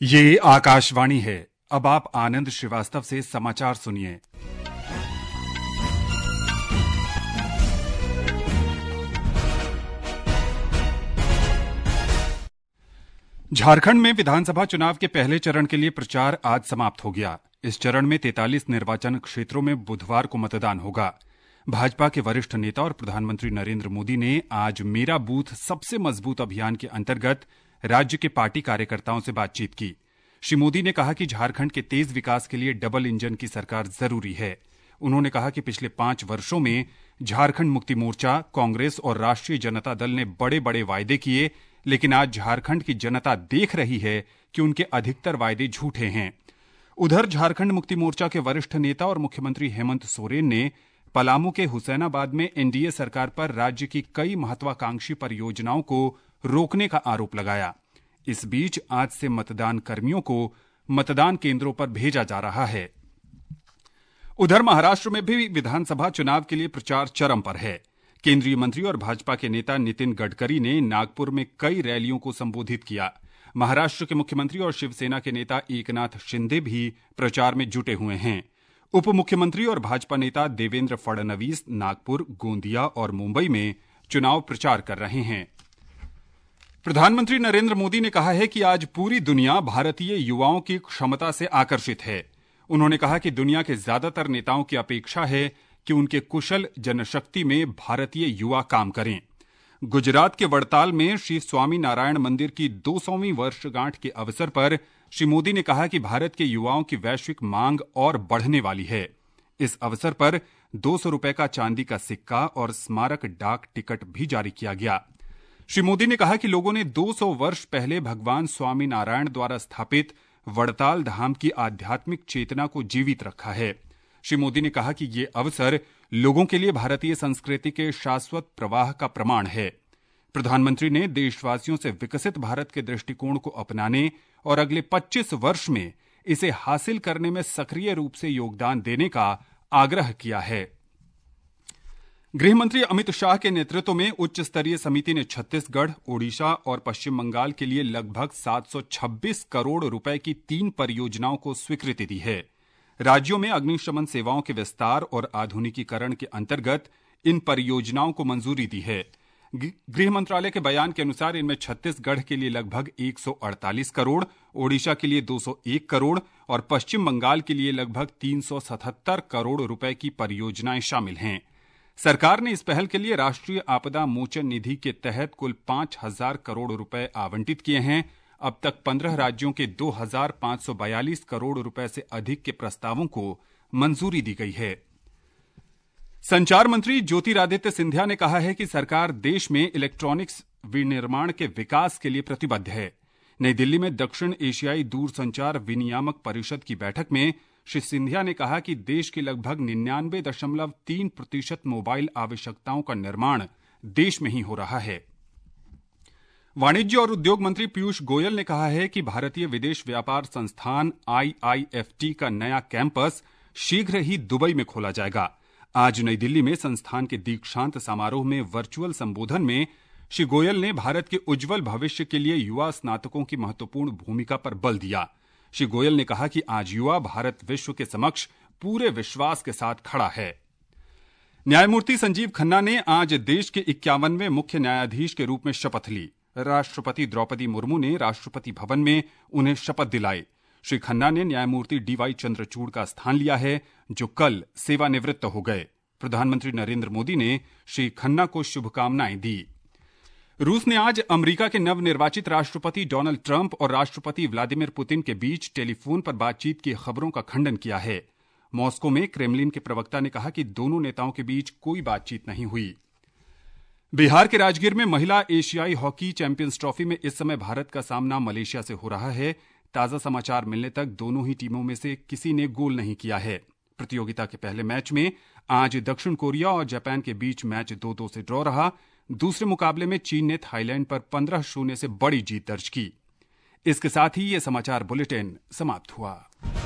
ये आकाशवाणी है। अब आप आनंद श्रीवास्तव से समाचार सुनिए। झारखंड में विधानसभा चुनाव के पहले चरण के लिए प्रचार आज समाप्त हो गया। इस चरण में 43 निर्वाचन क्षेत्रों में बुधवार को मतदान होगा। भाजपा के वरिष्ठ नेता और प्रधानमंत्री नरेंद्र मोदी ने आज मेरा बूथ सबसे मजबूत अभियान के अंतर्गत राज्य के पार्टी कार्यकर्ताओं से बातचीत की। श्री मोदी ने कहा कि झारखंड के तेज विकास के लिए डबल इंजन की सरकार जरूरी है। उन्होंने कहा कि पिछले 5 वर्षों में झारखंड मुक्ति मोर्चा, कांग्रेस और राष्ट्रीय जनता दल ने बड़े बड़े वायदे किए, लेकिन आज झारखंड की जनता देख रही है कि उनके अधिकतर वायदे झूठे हैं। उधर झारखंड मुक्ति मोर्चा के वरिष्ठ नेता और मुख्यमंत्री हेमंत सोरेन ने पलामू के हुसैनाबाद में एनडीए सरकार पर राज्य की कई महत्वाकांक्षी परियोजनाओं को रोकने का आरोप लगाया। इस बीच आज से मतदान कर्मियों को मतदान केंद्रों पर भेजा जा रहा है। उधर महाराष्ट्र में भी विधानसभा चुनाव के लिए प्रचार चरम पर है। केंद्रीय मंत्री और भाजपा के नेता नितिन गडकरी ने नागपुर में कई रैलियों को संबोधित किया। महाराष्ट्र के मुख्यमंत्री और शिवसेना के नेता एकनाथ शिंदे भी प्रचार में जुटे हुए हैं। उप मुख्यमंत्री और भाजपा नेता देवेंद्र फडणवीस नागपुर, गोंदिया और मुंबई में चुनाव प्रचार कर रहे हैं। प्रधानमंत्री नरेंद्र मोदी ने कहा है कि आज पूरी दुनिया भारतीय युवाओं की क्षमता से आकर्षित है। उन्होंने कहा कि दुनिया के ज्यादातर नेताओं की अपेक्षा है कि उनके कुशल जनशक्ति में भारतीय युवा काम करें। गुजरात के वड़ताल में श्री स्वामी नारायण मंदिर की 200वीं वर्षगांठ के अवसर पर श्री मोदी ने कहा कि भारत के युवाओं की वैश्विक मांग और बढ़ने वाली है। इस अवसर पर 200 रुपए का चांदी का सिक्का और स्मारक डाक टिकट भी जारी किया गया। श्री मोदी ने कहा कि लोगों ने 200 वर्ष पहले भगवान स्वामी नारायण द्वारा स्थापित वड़ताल धाम की आध्यात्मिक चेतना को जीवित रखा है। श्री मोदी ने कहा कि ये अवसर लोगों के लिए भारतीय संस्कृति के शाश्वत प्रवाह का प्रमाण है। प्रधानमंत्री ने देशवासियों से विकसित भारत के दृष्टिकोण को अपनाने और अगले 25 वर्ष में इसे हासिल करने में सक्रिय रूप से योगदान देने का आग्रह किया है। गृहमंत्री अमित शाह के नेतृत्व में उच्च स्तरीय समिति ने छत्तीसगढ़, ओडिशा और पश्चिम बंगाल के लिए लगभग 726 करोड़ रुपए की 3 परियोजनाओं को स्वीकृति दी है। राज्यों में अग्निशमन सेवाओं के विस्तार और आधुनिकीकरण के अंतर्गत इन परियोजनाओं को मंजूरी दी है। गृह मंत्रालय के बयान के अनुसार इनमें छत्तीसगढ़ के लिए लगभग 148 करोड़, ओडिशा के लिए 201 करोड़ और पश्चिम बंगाल के लिए लगभग 377 करोड़ रुपए की परियोजनाएं शामिल हैं। सरकार ने इस पहल के लिए राष्ट्रीय आपदा मोचन निधि के तहत कुल 5,000 करोड़ रुपए आवंटित किए हैं। अब तक 15 राज्यों के 2,542 करोड़ रुपए से अधिक के प्रस्तावों को मंजूरी दी गई है। संचार मंत्री ज्योतिरादित्य सिंधिया ने कहा है कि सरकार देश में इलेक्ट्रॉनिक्स विनिर्माण के विकास के लिए प्रतिबद्ध है। नई दिल्ली में दक्षिण एशियाई दूरसंचार विनियामक परिषद की बैठक में श्री सिंधिया ने कहा कि देश की लगभग 99.3% मोबाइल आवश्यकताओं का निर्माण देश में ही हो रहा है। वाणिज्य और उद्योग मंत्री पीयूष गोयल ने कहा है कि भारतीय विदेश व्यापार संस्थान IIFT का नया कैंपस शीघ्र ही दुबई में खोला जाएगा। आज नई दिल्ली में संस्थान के दीक्षांत समारोह में वर्चुअल संबोधन में श्री गोयल ने भारत के उज्जवल भविष्य के लिए युवा स्नातकों की महत्वपूर्ण भूमिका पर बल दिया। श्री गोयल ने कहा कि आज युवा भारत विश्व के समक्ष पूरे विश्वास के साथ खड़ा है। न्यायमूर्ति संजीव खन्ना ने आज देश के 51वें मुख्य न्यायाधीश के रूप में शपथ ली। राष्ट्रपति द्रौपदी मुर्मू ने राष्ट्रपति भवन में उन्हें शपथ दिलाई। श्री खन्ना ने न्यायमूर्ति DY चंद्रचूड़ का स्थान लिया है, जो कल सेवानिवृत्त हो गए। प्रधानमंत्री नरेंद्र मोदी ने श्री खन्ना को शुभकामनाएं दी। रूस ने आज अमेरिका के नवनिर्वाचित राष्ट्रपति डोनाल्ड ट्रंप और राष्ट्रपति व्लादिमीर पुतिन के बीच टेलीफोन पर बातचीत की खबरों का खंडन किया है। मॉस्को में क्रेमलिन के प्रवक्ता ने कहा कि दोनों नेताओं के बीच कोई बातचीत नहीं हुई। बिहार के राजगीर में महिला एशियाई हॉकी चैंपियंस ट्रॉफी में इस समय भारत का सामना मलेशिया से हो रहा है। ताजा समाचार मिलने तक दोनों ही टीमों में से किसी ने गोल नहीं किया है। प्रतियोगिता के पहले मैच में आज दक्षिण कोरिया और जापान के बीच मैच 2-2 से ड्रॉ रहा। दूसरे मुकाबले में चीन ने थाईलैंड पर 15-0 से बड़ी जीत दर्ज की। इसके साथ ही यह समाचार बुलेटिन समाप्त हुआ।